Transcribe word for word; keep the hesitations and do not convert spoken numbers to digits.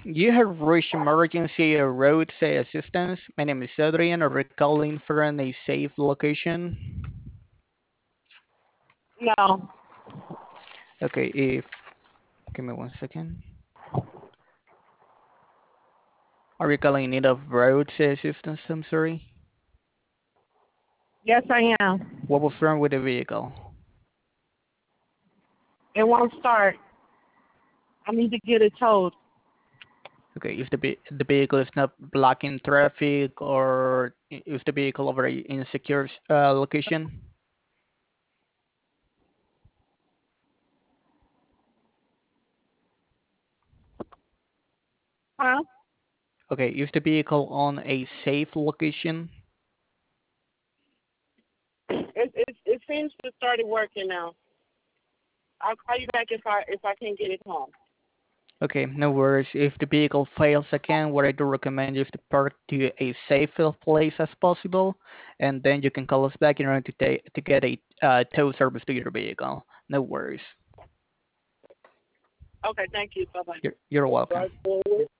You have reached emergency road assistance. My name is Adrian. I'm calling from a safe location. No. Okay, if give me one second. Are you calling in need of road assistance? I'm sorry. Yes, I am. What was wrong with the vehicle? It won't start. I need to get it towed. Okay, if the ve- the vehicle is not blocking traffic or i- if the vehicle over a insecure uh, location. Huh? Okay, if the vehicle on a safe location. It it it seems to started working now. I'll call you back if I if I can get it home. Okay, no worries. If the vehicle fails again, what I do recommend is to park to a safe place as possible, and then you can call us back in order to take to get a uh, tow service to your vehicle. No worries. Okay, thank you. Bye bye. You're, you're welcome.